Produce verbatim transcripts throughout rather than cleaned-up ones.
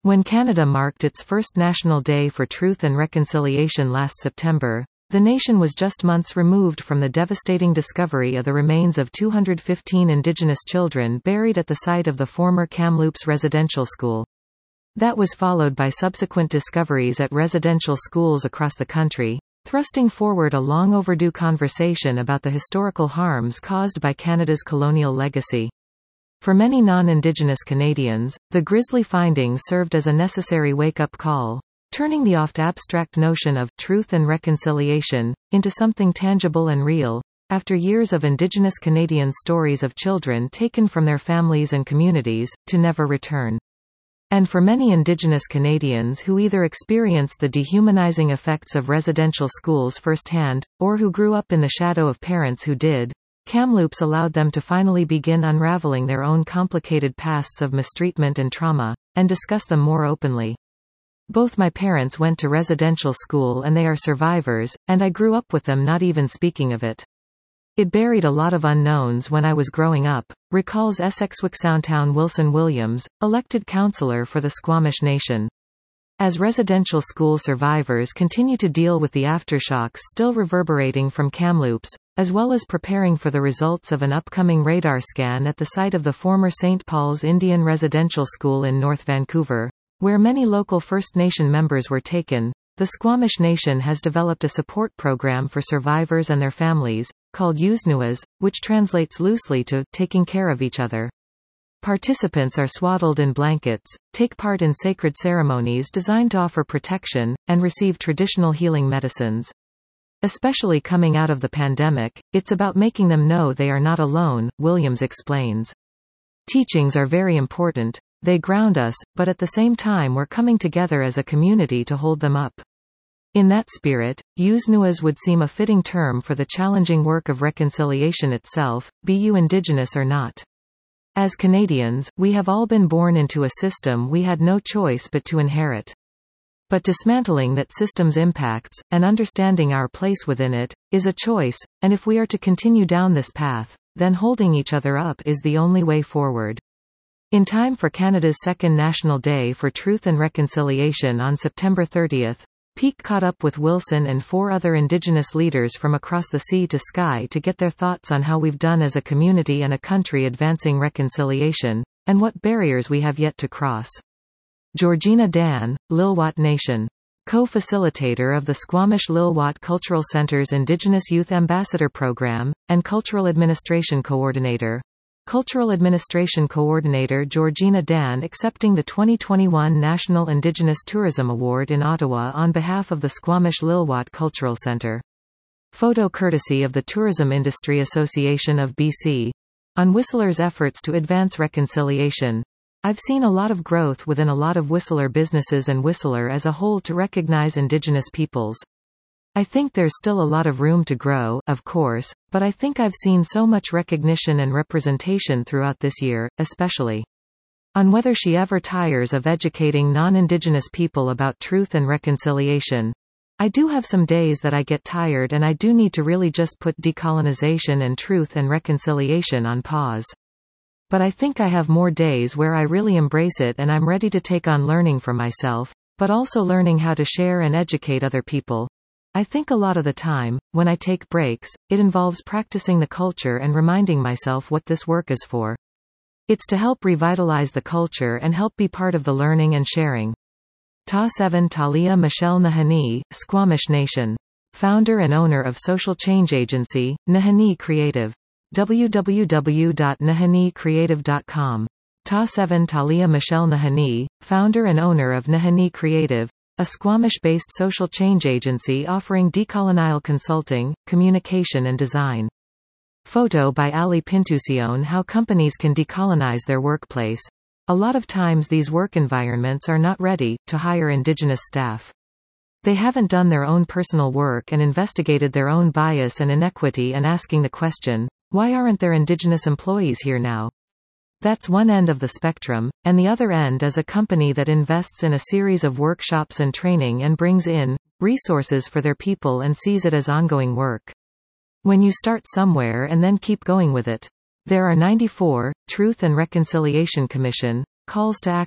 When Canada marked its first National Day for Truth and Reconciliation last September, the nation was just months removed from the devastating discovery of the remains of two hundred fifteen Indigenous children buried at the site of the former Kamloops Residential School. That was followed by subsequent discoveries at residential schools across the country, thrusting forward a long overdue conversation about the historical harms caused by Canada's colonial legacy. For many non-Indigenous Canadians, the grisly findings served as a necessary wake-up call, turning the oft-abstract notion of truth and reconciliation into something tangible and real, after years of Indigenous Canadian stories of children taken from their families and communities, to never return. And for many Indigenous Canadians who either experienced the dehumanizing effects of residential schools firsthand, or who grew up in the shadow of parents who did, Kamloops allowed them to finally begin unraveling their own complicated pasts of mistreatment and trauma, and discuss them more openly. Both my parents went to residential school and they are survivors, and I grew up with them not even speaking of it. It buried a lot of unknowns when I was growing up, recalls Essexwick Soundtown Wilson Williams, elected councillor for the Squamish Nation. As residential school survivors continue to deal with the aftershocks still reverberating from Kamloops, as well as preparing for the results of an upcoming radar scan at the site of the former Saint Paul's Indian Residential School in North Vancouver, where many local First Nation members were taken, the Squamish Nation has developed a support program for survivors and their families, called Yuznuas, which translates loosely to taking care of each other. Participants are swaddled in blankets, take part in sacred ceremonies designed to offer protection, and receive traditional healing medicines. Especially coming out of the pandemic, it's about making them know they are not alone, Williams explains. Teachings are very important. They ground us, but at the same time we're coming together as a community to hold them up. In that spirit, Yuznuas would seem a fitting term for the challenging work of reconciliation itself, be you Indigenous or not. As Canadians, we have all been born into a system we had no choice but to inherit. But dismantling that system's impacts, and understanding our place within it, is a choice, and if we are to continue down this path, then holding each other up is the only way forward. In time for Canada's second National Day for Truth and Reconciliation on September thirtieth, Peak caught up with Wilson and four other Indigenous leaders from across the sea to sky to get their thoughts on how we've done as a community and a country advancing reconciliation, and what barriers we have yet to cross. Georgina Dan, Lilwat Nation. Co-facilitator of the Squamish Lilwat Cultural Centre's Indigenous Youth Ambassador Program, and Cultural Administration Coordinator. Cultural Administration Coordinator Georgina Dan accepting the twenty twenty-one National Indigenous Tourism Award in Ottawa on behalf of the Squamish Lilwat Cultural Centre. Photo courtesy of the Tourism Industry Association of B C. On Whistler's efforts to advance reconciliation. I've seen a lot of growth within a lot of Whistler businesses and Whistler as a whole to recognize Indigenous peoples. I think there's still a lot of room to grow, of course, but I think I've seen so much recognition and representation throughout this year, especially on whether she ever tires of educating non-Indigenous people about truth and reconciliation. I do have some days that I get tired and I do need to really just put decolonization and truth and reconciliation on pause. But I think I have more days where I really embrace it and I'm ready to take on learning for myself, but also learning how to share and educate other people. I think a lot of the time, when I take breaks, it involves practicing the culture and reminding myself what this work is for. It's to help revitalize the culture and help be part of the learning and sharing. Ta seven Talia Michelle Nahanee, Squamish Nation. Founder and owner of social change agency, Nahanee Creative. w w w dot nahanee creative dot com. Ta seven Talia Michelle Nahanee, founder and owner of Nahanee Creative, a Squamish-based social change agency offering decolonial consulting, communication and design. Photo by Ali Pintucion. How companies can decolonize their workplace. A lot of times these work environments are not ready to hire Indigenous staff. They haven't done their own personal work and investigated their own bias and inequity and asking the question, why aren't there Indigenous employees here now? That's one end of the spectrum, and the other end is a company that invests in a series of workshops and training and brings in resources for their people and sees it as ongoing work. When you start somewhere and then keep going with it. There are ninety-four, Truth and Reconciliation Commission, calls to action,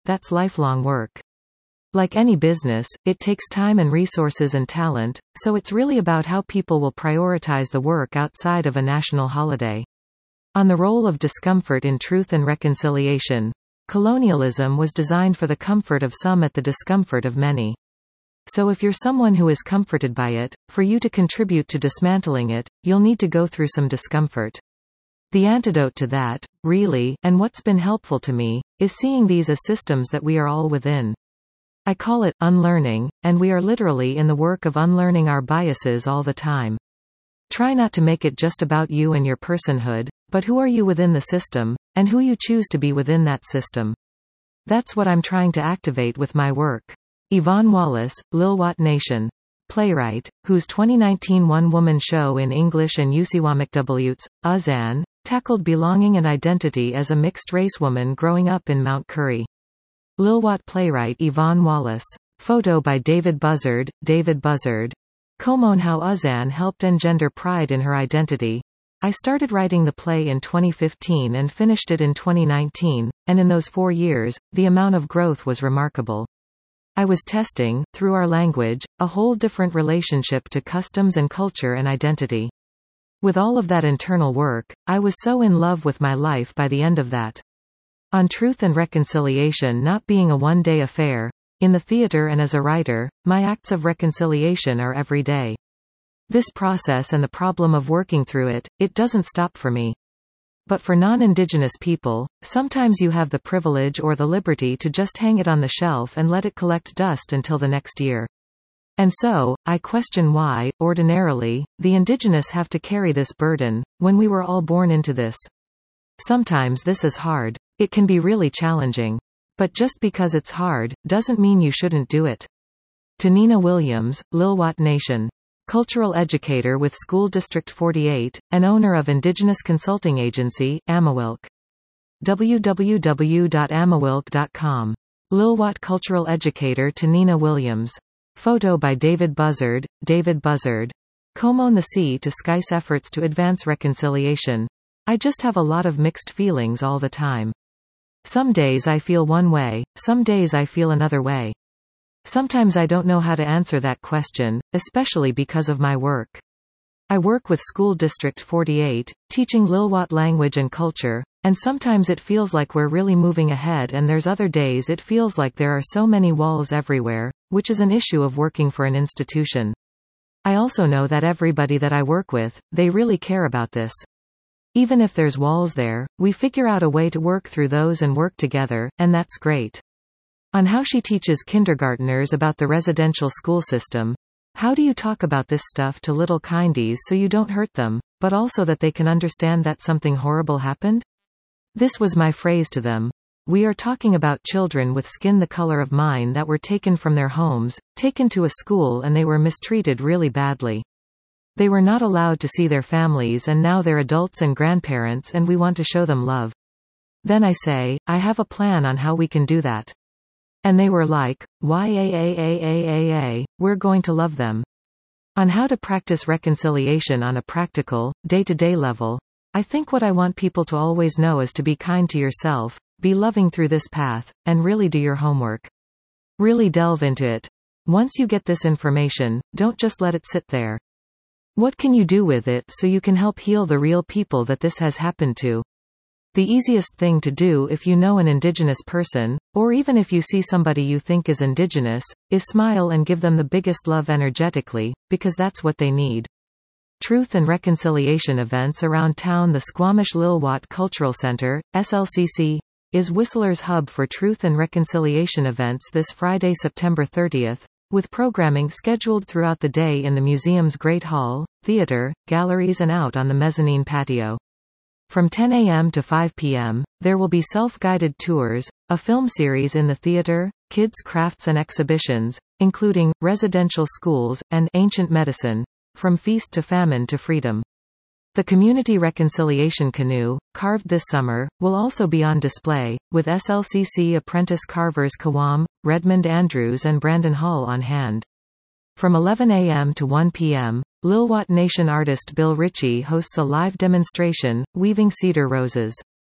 that's lifelong work. Like any business, it takes time and resources and talent, so it's really about how people will prioritize the work outside of a national holiday. On the role of discomfort in truth and reconciliation. Colonialism was designed for the comfort of some at the discomfort of many. So if you're someone who is comforted by it, for you to contribute to dismantling it, you'll need to go through some discomfort. The antidote to that, really, and what's been helpful to me, is seeing these as systems that we are all within. I call it unlearning, and we are literally in the work of unlearning our biases all the time. Try not to make it just about you and your personhood, but who are you within the system, and who you choose to be within that system. That's what I'm trying to activate with my work. Yvonne Wallace, Lil'wat Nation. Playwright, whose twenty nineteen one-woman show in English and Usiwamikdubulutes, Uzan, tackled belonging and identity as a mixed-race woman growing up in Mount Currie. Lil'wat playwright Yvonne Wallace. Photo by David Buzzard, David Buzzard. Komon how Uzan helped engender pride in her identity. I started writing the play in twenty fifteen and finished it in twenty nineteen, and in those four years, the amount of growth was remarkable. I was testing, through our language, a whole different relationship to customs and culture and identity. With all of that internal work, I was so in love with my life by the end of that. On truth and reconciliation not being a one-day affair, in the theater and as a writer, my acts of reconciliation are every day. This process and the problem of working through it, it doesn't stop for me. But for non-Indigenous people, sometimes you have the privilege or the liberty to just hang it on the shelf and let it collect dust until the next year. And so, I question why, ordinarily, the Indigenous have to carry this burden, when we were all born into this. Sometimes this is hard. It can be really challenging. But just because it's hard, doesn't mean you shouldn't do it. To Nina Williams, Lil'wat Nation. Cultural educator with School District forty-eight, and owner of Indigenous consulting agency, Amawilk. w w w dot amawilk dot com. Lil'wat cultural educator to Nina Williams. Photo by David Buzzard, David Buzzard. Komon the Sea to Sky's efforts to advance reconciliation. I just have a lot of mixed feelings all the time. Some days I feel one way, some days I feel another way. Sometimes I don't know how to answer that question, especially because of my work. I work with School District forty-eight, teaching Lil'wat language and culture, and sometimes it feels like we're really moving ahead and there's other days it feels like there are so many walls everywhere, which is an issue of working for an institution. I also know that everybody that I work with, they really care about this. Even if there's walls there, we figure out a way to work through those and work together, and that's great. On how she teaches kindergarteners about the residential school system. How do you talk about this stuff to little kindies so you don't hurt them, but also that they can understand that something horrible happened? This was my phrase to them. We are talking about children with skin the color of mine that were taken from their homes, taken to a school and they were mistreated really badly. They were not allowed to see their families and now they're adults and grandparents and we want to show them love. Then I say, I have a plan on how we can do that. And they were like, why a a a a a a, we're going to love them. On how to practice reconciliation on a practical, day-to-day level, I think what I want people to always know is to be kind to yourself, be loving through this path, and really do your homework. Really delve into it. Once you get this information, don't just let it sit there. What can you do with it so you can help heal the real people that this has happened to? The easiest thing to do if you know an Indigenous person, or even if you see somebody you think is Indigenous, is smile and give them the biggest love energetically, because that's what they need. Truth and reconciliation events around town. The Squamish Lil'wat Cultural Center, S L C C, is Whistler's hub for truth and reconciliation events this Friday, September thirtieth, with programming scheduled throughout the day in the museum's Great Hall, theater, galleries and out on the mezzanine patio. From ten a m to five p m, there will be self-guided tours, a film series in the theater, kids' crafts and exhibitions, including residential schools and ancient medicine, from feast to famine to freedom. The Community Reconciliation Canoe, carved this summer, will also be on display, with S L C C apprentice carvers Kawam, Redmond Andrews and Brandon Hall on hand. From eleven a m to one p m, Lil'wat Nation artist Bill Ritchie hosts a live demonstration, Weaving Cedar Roses.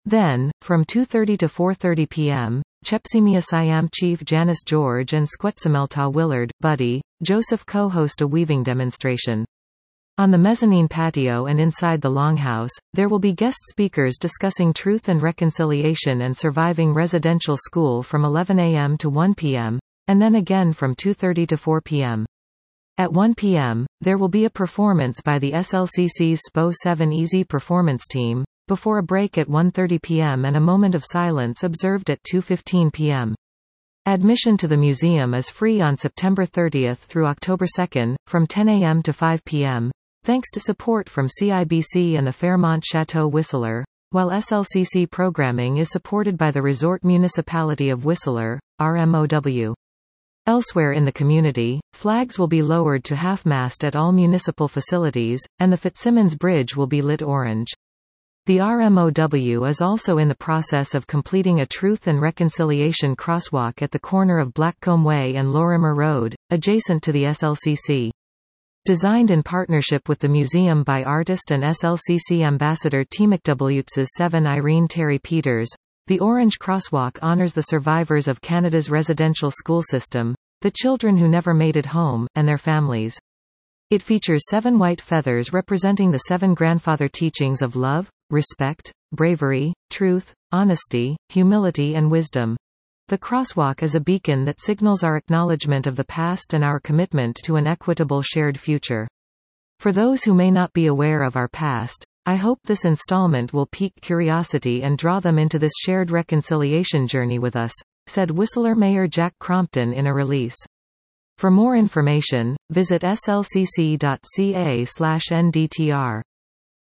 Then, from two thirty to four thirty p m, Chepsimia Siam Chief Janice George and Squetsamelta Willard, Buddy, Joseph co-host a weaving demonstration. On the mezzanine patio and inside the Longhouse, there will be guest speakers discussing truth and reconciliation and surviving residential school from eleven a m to one p m, and then again from two thirty to four p m At one p m, there will be a performance by the S L C C's S P O seven Easy Performance Team, before a break at one thirty p m and a moment of silence observed at two fifteen p m Admission to the museum is free on September thirtieth through October second, from ten a m to five p m, thanks to support from C I B C and the Fairmont Chateau Whistler, while S L C C programming is supported by the Resort Municipality of Whistler, R M O W. Elsewhere in the community, flags will be lowered to half-mast at all municipal facilities, and the Fitzsimmons Bridge will be lit orange. The R M O W is also in the process of completing a Truth and Reconciliation crosswalk at the corner of Blackcomb Way and Lorimer Road, adjacent to the S L C C. Designed in partnership with the museum by artist and S L C C ambassador Temecw's seven Irene Terry Peters, the Orange Crosswalk honors the survivors of Canada's residential school system, the children who never made it home, and their families. It features seven white feathers representing the seven grandfather teachings of love, respect, bravery, truth, honesty, humility and wisdom. The crosswalk is a beacon that signals our acknowledgement of the past and our commitment to an equitable shared future. For those who may not be aware of our past, I hope this installment will pique curiosity and draw them into this shared reconciliation journey with us, said Whistler Mayor Jack Crompton in a release. For more information, visit s l c c dot c a slash n d t r.